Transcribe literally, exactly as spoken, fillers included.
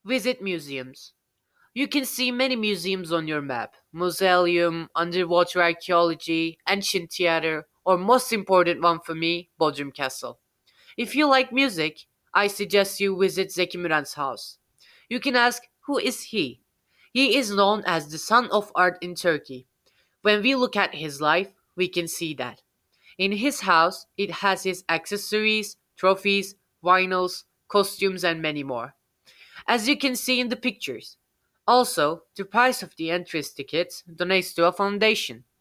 Visit museums. You can see many museums on your map: Mausoleum, underwater archaeology, ancient theater, or most important one for me, Bodrum Castle. If you like music, I suggest you visit Zeki Müren's house. You can ask, who is he? He is known as the son of art in Turkey. When we look at his life, we can see that. In his house, it has his accessories, trophies, vinyls, costumes, and many more, as you can see in the pictures. Also, the price of the entrance tickets donates to a foundation.